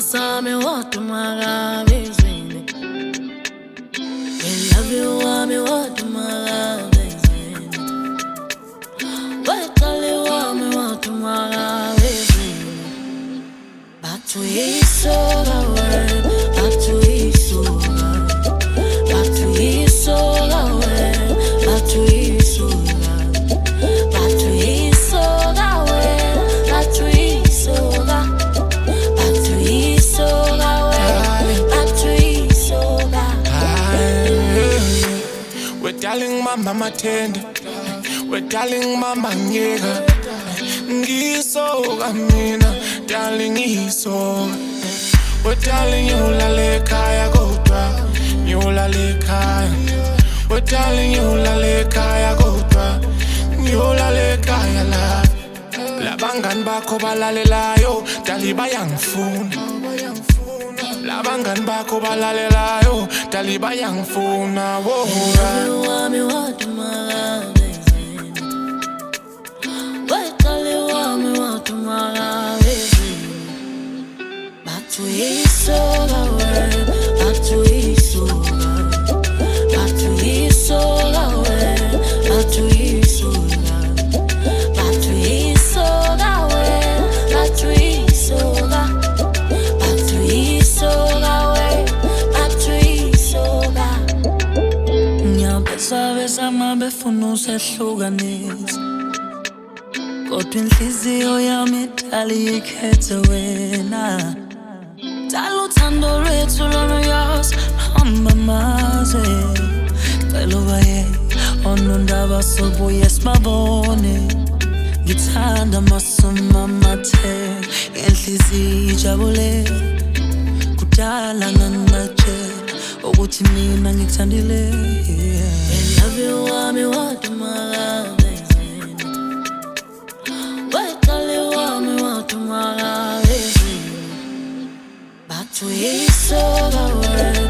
sami watu magabizini. We love you wami watu magabizini. We tali wami watu magabizini. Batu isoga we, batu isoga. Batu isoga we, batu isoga. Batu isoga we, batu isoga. Batu isoga we, batu isoga. We're darling mama matende, we're darling mama ngeka. Ngisoga mina, darling ngisoga. We're darling yolale kaya kodwa, yolale kaya. We're darling yolale kaya kodwa, yolale kaya la. Labangani bakho balalelayo, dali bayangifuna. Labangani bakho balalelayo, dali bayangifuna. Love wami watu magabizini. We tali wami watu magabizini. Batu isoga we, batu isoga. Batu isoga we, batu isoga. Batu isoga we, batu isoga. Batu isoga we, batu isoga. Ngiyabesa mabefuna usehlukanisa, kodwa inhliziyo yami idali ikhethe wena. Dala uthando lwethu loluyos hamba maze. Cela ubaye onondaba sobuye sibabone. Ngithanda masoma mathe, inhliziyo ijabule. Kudala ngangibatshela ukuthi mina ngikuthandile. I love you wami watu magabizini. Wetali wami watu magabizini. Batu isoga we,